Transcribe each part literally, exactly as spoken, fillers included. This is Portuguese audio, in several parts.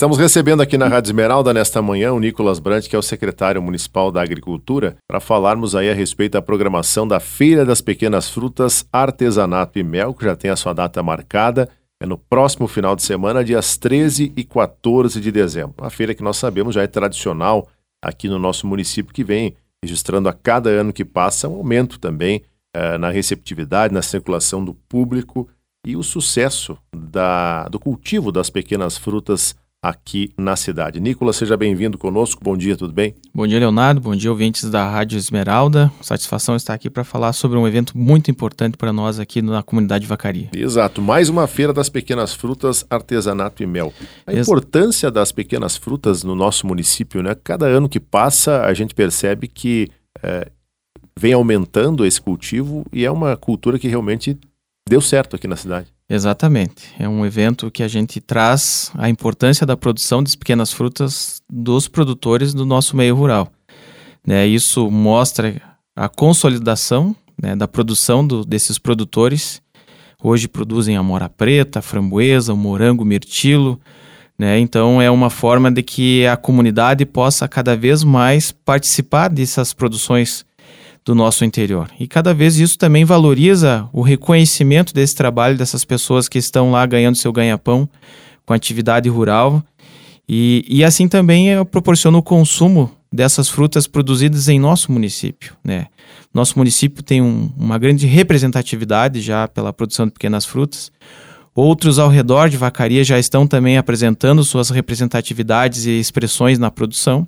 Estamos recebendo aqui na Rádio Esmeralda, nesta manhã, o Nicolas Brant, que é o secretário municipal da Agricultura, para falarmos aí a respeito da programação da Feira das Pequenas Frutas, Artesanato e Mel, que já tem a sua data marcada. É no próximo final de semana, dias treze e quatorze de dezembro. Uma feira que nós sabemos já é tradicional aqui no nosso município, que vem registrando a cada ano que passa um aumento também eh, na receptividade, na circulação do público e o sucesso da, do cultivo das pequenas frutas aqui na cidade. Nicolas, seja bem-vindo conosco. Bom dia, tudo bem? Bom dia, Leonardo. Bom dia, ouvintes da Rádio Esmeralda. Satisfação estar aqui para falar sobre um evento muito importante para nós aqui na comunidade de Vacaria. Exato. Mais uma feira das pequenas frutas, artesanato e mel. A Ex- importância das pequenas frutas no nosso município, né? Cada ano que passa, a gente percebe que é, vem aumentando esse cultivo e é uma cultura que realmente deu certo aqui na cidade. Exatamente. É um evento que a gente traz a importância da produção das pequenas frutas dos produtores do nosso meio rural. Né, isso mostra a consolidação, né, da produção do, desses produtores. Hoje produzem a mora preta, a framboesa, o morango, o mirtilo. Né, então é uma forma de que a comunidade possa cada vez mais participar dessas produções do nosso interior. E cada vez isso também valoriza o reconhecimento desse trabalho dessas pessoas que estão lá ganhando seu ganha-pão com atividade rural e, e assim também proporciona o consumo dessas frutas produzidas em nosso município. Né? Nosso município tem um, uma grande representatividade já pela produção de pequenas frutas. Outros ao redor de Vacaria já estão também apresentando suas representatividades e expressões na produção.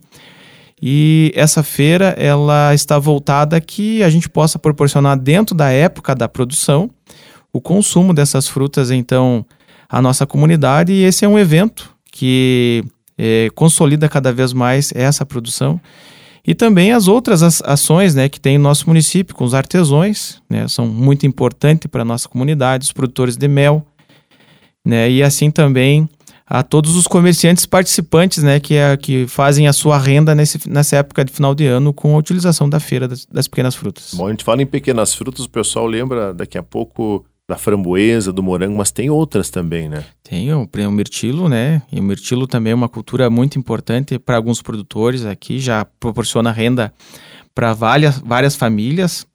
E essa feira ela está voltada a que a gente possa proporcionar dentro da época da produção o consumo dessas frutas, então, à nossa comunidade. E esse é um evento que é, consolida cada vez mais essa produção. E também as outras ações, né, que tem no nosso município com os artesãos, né, são muito importantes para a nossa comunidade, os produtores de mel, né, e assim também a todos os comerciantes participantes, né, que, é, que fazem a sua renda nesse, nessa época de final de ano com a utilização da feira das, das pequenas frutas. Bom, a gente fala em pequenas frutas, o pessoal lembra daqui a pouco da framboesa, do morango, mas tem outras também, né? Tem o, o mirtilo, né? E o mirtilo também é uma cultura muito importante para alguns produtores aqui, já proporciona renda para várias, várias famílias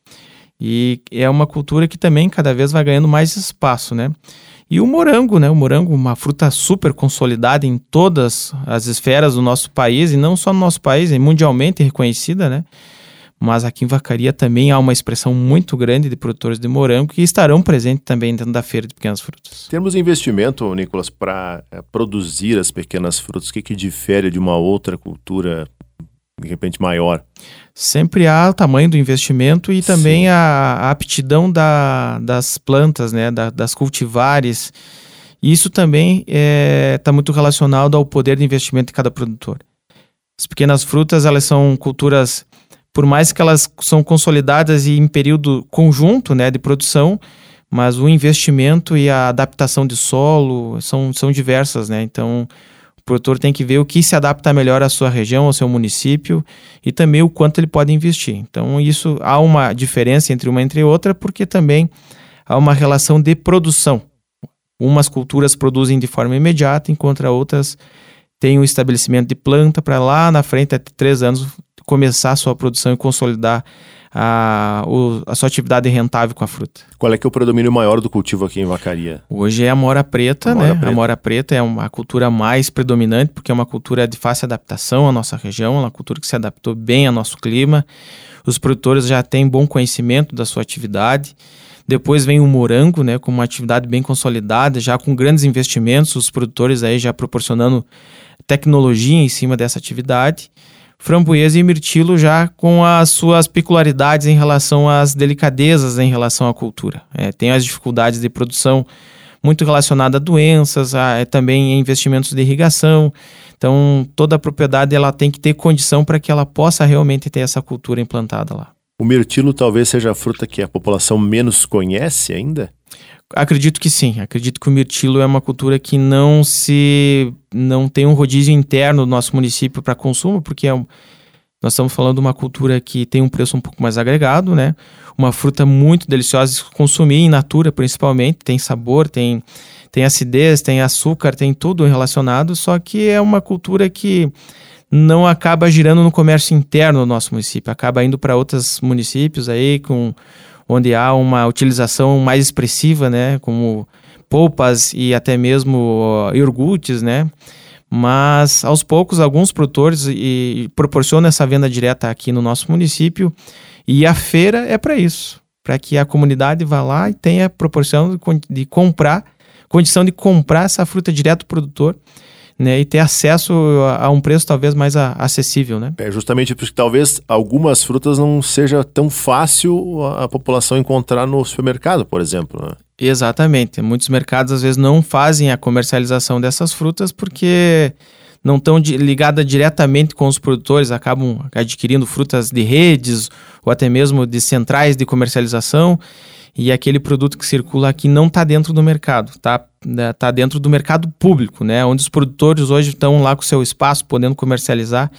e é uma cultura que também cada vez vai ganhando mais espaço, né? E o morango, né? O morango, uma fruta super consolidada em todas as esferas do nosso país, e não só no nosso país, é mundialmente reconhecida, né? Mas aqui em Vacaria também há uma expressão muito grande de produtores de morango que estarão presentes também dentro da Feira de Pequenas Frutas. Temos investimento, Nicolas, para é, produzir as pequenas frutas, o que, que difere de uma outra cultura, de repente, maior? Sempre há o tamanho do investimento e também a, a aptidão da, das plantas, né, da, das cultivares. Isso também está muito relacionado ao poder de investimento de cada produtor. As pequenas frutas, elas são culturas, por mais que elas são consolidadas e em período conjunto, né, de produção, mas o investimento e a adaptação de solo são, são diversas, né? Então, o produtor tem que ver o que se adapta melhor à sua região, ao seu município e também o quanto ele pode investir. Então, isso há uma diferença entre uma e outra porque também há uma relação de produção. Umas culturas produzem de forma imediata, enquanto outras têm um estabelecimento de planta para lá na frente, até três anos, começar a sua produção e consolidar a, o, a sua atividade rentável com a fruta. Qual é que é o predomínio maior do cultivo aqui em Vacaria? Hoje é a mora preta, a né? Mora preta. A mora preta é uma cultura mais predominante, porque é uma cultura de fácil adaptação à nossa região, é uma cultura que se adaptou bem ao nosso clima. Os produtores já têm bom conhecimento da sua atividade. Depois vem o morango, né, com uma atividade bem consolidada, já com grandes investimentos, os produtores aí já proporcionando tecnologia em cima dessa atividade. Framboesa e mirtilo já com as suas peculiaridades em relação às delicadezas em relação à cultura. É, tem as dificuldades de produção muito relacionadas a doenças, a, é, também em investimentos de irrigação. Então, toda a propriedade ela tem que ter condição para que ela possa realmente ter essa cultura implantada lá. O mirtilo talvez seja a fruta que a população menos conhece ainda? Acredito que sim. Acredito que o mirtilo é uma cultura que não se não tem um rodízio interno do nosso município para consumo, porque é um, nós estamos falando de uma cultura que tem um preço um pouco mais agregado, né? Uma fruta muito deliciosa de consumir, in natura principalmente, tem sabor, tem, tem acidez, tem açúcar, tem tudo relacionado, só que é uma cultura que não acaba girando no comércio interno do nosso município, acaba indo para outros municípios aí, com, onde há uma utilização mais expressiva, né, como polpas e até mesmo uh, iogurtes, né, mas aos poucos alguns produtores e, e proporcionam essa venda direta aqui no nosso município, e a feira é para isso, para que a comunidade vá lá e tenha proporção de, de comprar, condição de comprar essa fruta direto do produtor, né, e ter acesso a, a um preço talvez mais a, acessível, né? É justamente porque talvez algumas frutas não seja tão fácil a, a população encontrar no supermercado, por exemplo, né? Exatamente. Muitos mercados às vezes não fazem a comercialização dessas frutas porque não estão di- ligadas diretamente com os produtores, acabam adquirindo frutas de redes ou até mesmo de centrais de comercialização, e aquele produto que circula aqui não está dentro do mercado, está tá dentro do mercado público, né? Onde os produtores hoje estão lá com o seu espaço, podendo comercializar,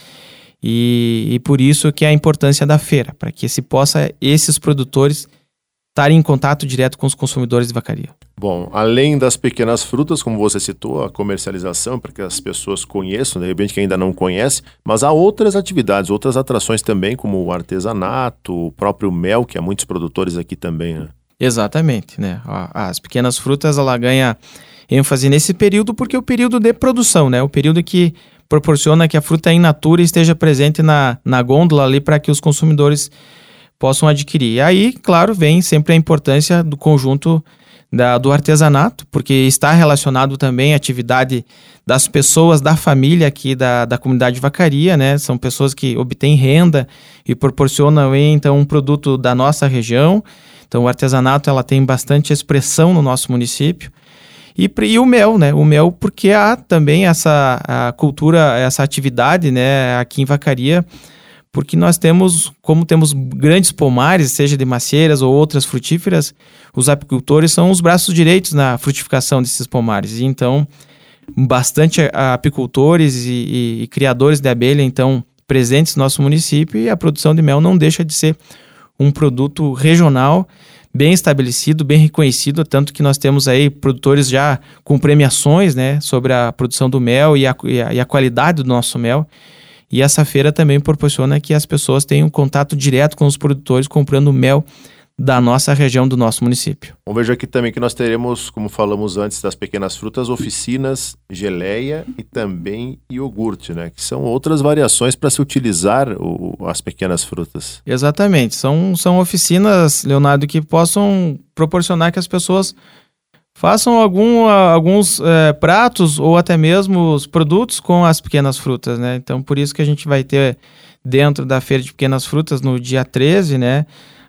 e, e por isso que é a importância da feira, para que se possa esses produtores estarem em contato direto com os consumidores de vacaria. Bom, além das pequenas frutas, como você citou, a comercialização, para que as pessoas conheçam, de repente que ainda não conhece, mas há outras atividades, outras atrações também, como o artesanato, o próprio mel, que há muitos produtores aqui também, né? Exatamente, né? As pequenas frutas, ela ganha ênfase nesse período porque é o período de produção, né? O período que proporciona que a fruta in natura esteja presente na, na gôndola ali para que os consumidores possam adquirir. E aí, claro, vem sempre a importância do conjunto da, do artesanato, porque está relacionado também à atividade das pessoas da família aqui da, da comunidade de Vacaria, né? São pessoas que obtêm renda e proporcionam, então, um produto da nossa região. Então, o artesanato, ela tem bastante expressão no nosso município. E, e o mel, né? O mel, porque há também essa a cultura, essa atividade, né, aqui em Vacaria, porque nós temos, como temos grandes pomares, seja de macieiras ou outras frutíferas, os apicultores são os braços direitos na frutificação desses pomares. E então, bastante apicultores e, e, e criadores de abelha, então, presentes no nosso município, e a produção de mel não deixa de ser um produto regional, bem estabelecido, bem reconhecido, tanto que nós temos aí produtores já com premiações, né, sobre a produção do mel e a, e a, e a qualidade do nosso mel. E essa feira também proporciona que as pessoas tenham contato direto com os produtores comprando mel da nossa região, do nosso município. Bom, vejo aqui também que nós teremos, como falamos antes das pequenas frutas, oficinas, geleia e também iogurte, né? Que são outras variações para se utilizar o, as pequenas frutas. Exatamente. São, são oficinas, Leonardo, que possam proporcionar que as pessoas façam algum, alguns é, pratos ou até mesmo os produtos com as pequenas frutas, né? Então, por isso que a gente vai ter dentro da Feira de Pequenas Frutas, no dia treze, né?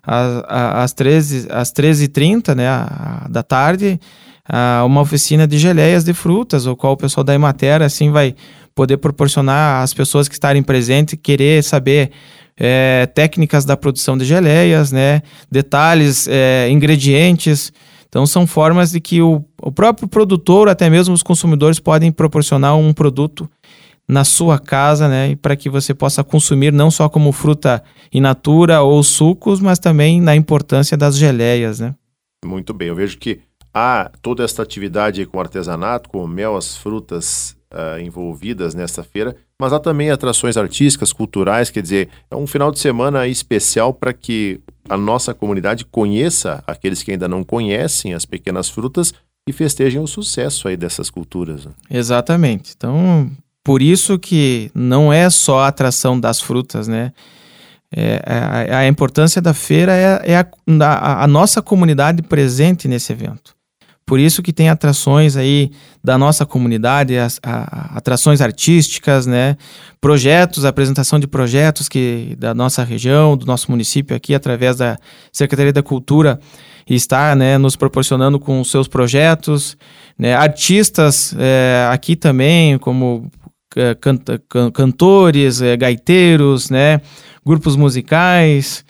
Às treze, às treze e trinta, né, da tarde, uma oficina de geleias de frutas, o qual o pessoal da Emater assim vai poder proporcionar às pessoas que estarem presentes, querer saber é, técnicas da produção de geleias, né, detalhes, é, ingredientes. Então são formas de que o, o próprio produtor, até mesmo os consumidores, podem proporcionar um produto na sua casa, né, para que você possa consumir não só como fruta in natura ou sucos, mas também na importância das geleias, né? Muito bem, eu vejo que há toda essa atividade com artesanato, com o mel, as frutas uh, envolvidas nessa feira, mas há também atrações artísticas, culturais, quer dizer, é um final de semana especial para que a nossa comunidade conheça aqueles que ainda não conhecem as pequenas frutas e festejem o sucesso aí dessas culturas, né? Exatamente, então por isso que não é só a atração das frutas, né? É, a, a importância da feira é, é a, a, a nossa comunidade presente nesse evento. Por isso que tem atrações aí da nossa comunidade, as, a, atrações artísticas, né? Projetos, apresentação de projetos que, da nossa região, do nosso município aqui, através da Secretaria da Cultura, está, né, nos proporcionando com os seus projetos, né? Artistas é, aqui também, como Canta, can, cantores, é, gaiteiros, né, grupos musicais,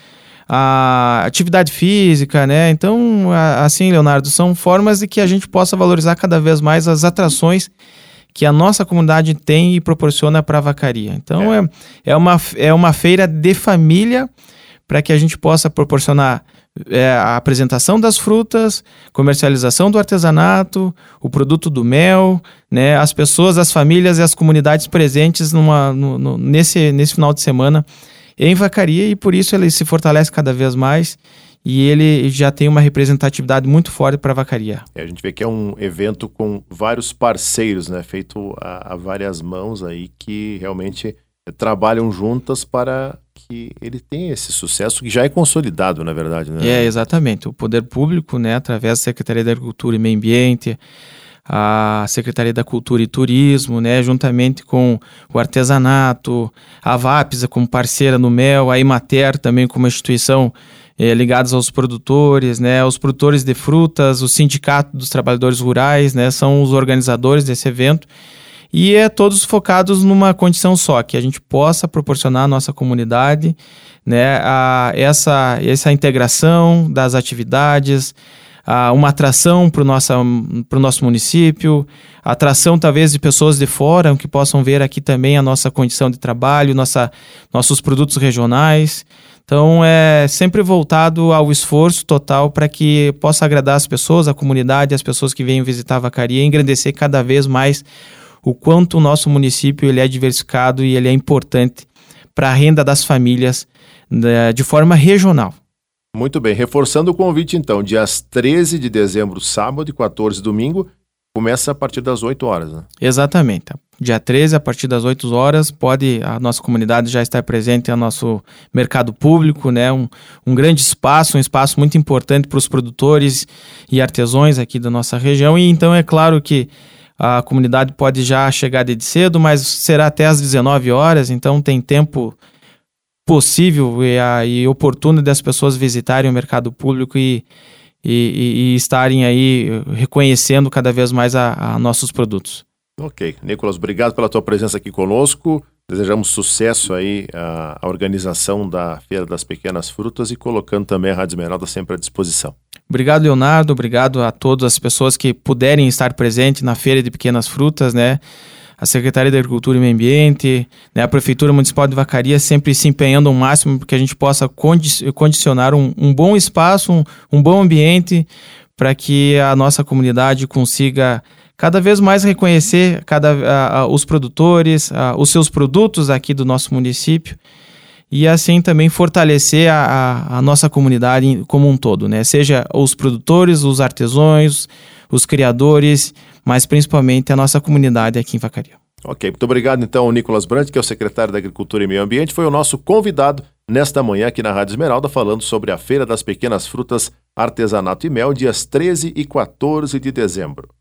a atividade física, né? Então, a, assim, Leonardo, são formas de que a gente possa valorizar cada vez mais as atrações que a nossa comunidade tem e proporciona para a Vacaria. Então, é. É, é, uma, é uma feira de família para que a gente possa proporcionar é, a apresentação das frutas, comercialização do artesanato, o produto do mel, né, as pessoas, as famílias e as comunidades presentes numa, no, no, nesse, nesse final de semana em Vacaria, e por isso ele se fortalece cada vez mais e ele já tem uma representatividade muito forte para Vacaria. É, a gente vê que é um evento com vários parceiros, né, feito a, a várias mãos aí que realmente trabalham juntas para que ele tenha esse sucesso que já é consolidado, na verdade, né? É, exatamente. O poder público, né, através da Secretaria da Agricultura e Meio Ambiente, a Secretaria da Cultura e Turismo, né, juntamente com o artesanato, a VAPSA como parceira no mel, a Emater também como instituição é, ligadas aos produtores, né, os produtores de frutas, o Sindicato dos Trabalhadores Rurais, né, são os organizadores desse evento. E é todos focados numa condição só, que a gente possa proporcionar à nossa comunidade, né, a, essa, essa integração das atividades, a, uma atração para o nosso município, atração talvez de pessoas de fora que possam ver aqui também a nossa condição de trabalho, nossa, nossos produtos regionais. Então é sempre voltado ao esforço total para que possa agradar as pessoas, a comunidade, as pessoas que venham visitar a Vacaria e engrandecer cada vez mais o quanto o nosso município ele é diversificado e ele é importante para a renda das famílias né, de forma regional. Muito bem, reforçando o convite então, dias treze de dezembro, sábado e quatorze, domingo, começa a partir das oito horas, né? Exatamente, dia treze, a partir das oito horas, pode a nossa comunidade já estar presente no nosso mercado público, né? um, um grande espaço, um espaço muito importante para os produtores e artesãos aqui da nossa região, e então é claro que a comunidade pode já chegar de cedo, mas será até às dezenove horas, então tem tempo possível e, a, e oportuno das pessoas visitarem o mercado público e, e, e estarem aí reconhecendo cada vez mais a, a nossos produtos. Ok. Nicolas, obrigado pela tua presença aqui conosco. Desejamos sucesso aí à, à organização da Feira das Pequenas Frutas e colocando também a Rádio Esmeralda sempre à disposição. Obrigado, Leonardo. Obrigado a todas as pessoas que puderem estar presentes na Feira de Pequenas Frutas, né? A Secretaria da Agricultura e Meio Ambiente, né? A Prefeitura Municipal de Vacaria sempre se empenhando ao máximo para que a gente possa condi- condicionar um, um bom espaço, um, um bom ambiente para que a nossa comunidade consiga cada vez mais reconhecer cada, a, a, os produtores, a, os seus produtos aqui do nosso município e assim também fortalecer a, a, a nossa comunidade como um todo, né? Seja os produtores, os artesãos, os criadores, mas principalmente a nossa comunidade aqui em Vacaria. Ok, muito obrigado então ao Nicolas Brandt, que é o secretário da Agricultura e Meio Ambiente, foi o nosso convidado nesta manhã aqui na Rádio Esmeralda, falando sobre a Feira das Pequenas Frutas, Artesanato e Mel, dias treze e quatorze de dezembro.